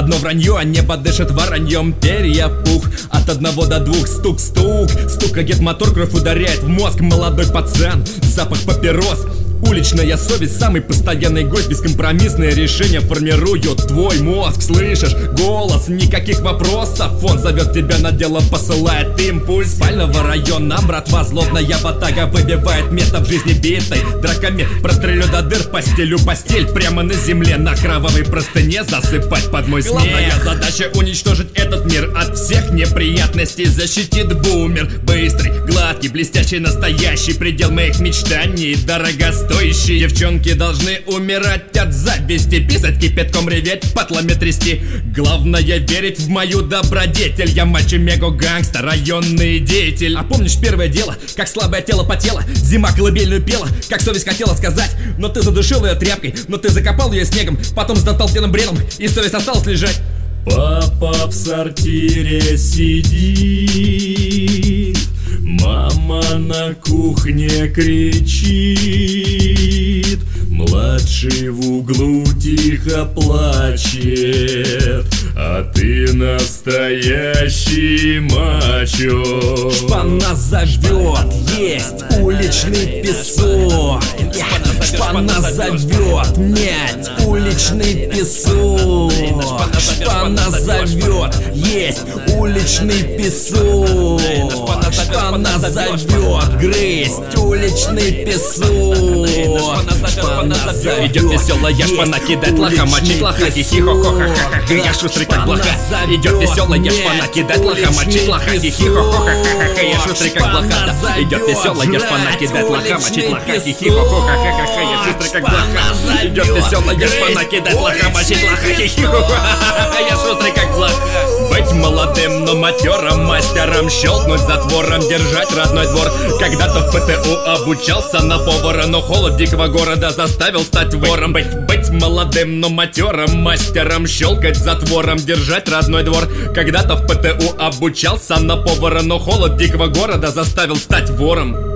одно вранье, а небо дышит вороньем. Перья пух, от 1 до 2, стук-стук. Стукает мотор, кровь ударяет в мозг. Молодой пацан, запах папирос. Уличная совесть, самый постоянный гость. Бескомпромиссные решения формируют твой мозг. Слышишь голос, никаких вопросов. Он зовет тебя на дело, посылает импульс. Спального района, братва, злобная ватага выбивает место в жизни битой драками. Прострелю до дыр, постелю постель прямо на земле. На кровавой простыне засыпать под мой смех. Главная задача уничтожить этот мир от всех неприятностей. Защитит бумер, быстрый, гладкий, блестящий, настоящий. Предел моих мечтаний, дорогостоящий. Девчонки должны умирать от зависти, писать кипятком, реветь, патлами трясти. Главное верить в мою добродетель. Я мачо-мего-гангстер, районный деятель. А помнишь первое дело, как слабое тело потело? Зима колыбельную пела, как совесть хотела сказать. Но ты задушил ее тряпкой, но ты закопал ее снегом. Потом сдотал пьяным бредом, и совесть осталась лежать. Папа в сортире сидит, мама на кухне кричит, младший в углу тихо плачет, а ты настоящий мачо. Шпана зовет, есть уличный песок. Шпана зовет, медь, уличный песок. Шпана зовет, есть уличный песок. Шпана зовет, грызть уличный песок. Шпана зовет, идет веселая шпана, кидать лоха, мочить лоха, хихи-хо-хо-ха-ха-ха. Я шустрый как блоха. Идет веселая шпана, кидать лоха, мочить лоха, хихи-хо-хо-ха-ха-ха. Я шустрый как блоха. Идет веселая шпана, кидать лоха, мочить лоха, хихи-хо-хо-ха-ха-ха. Я шустрый как блоха. Идет веселая шпана, кидать лоха, мочить лоха, хихи-хо-хо-ха-ха. Я шустрый как блоха. Быть молодым, но матерым, мастером, щелкнуть затвором, держать родной двор. Когда-то в ПТУ обучался на повара, но холод дикого города заставил стать вором. Быть молодым, но матерым, мастером, щелкать затвором, держать родной двор. Когда-то в ПТУ обучался на повара, но холод дикого города заставил стать вором.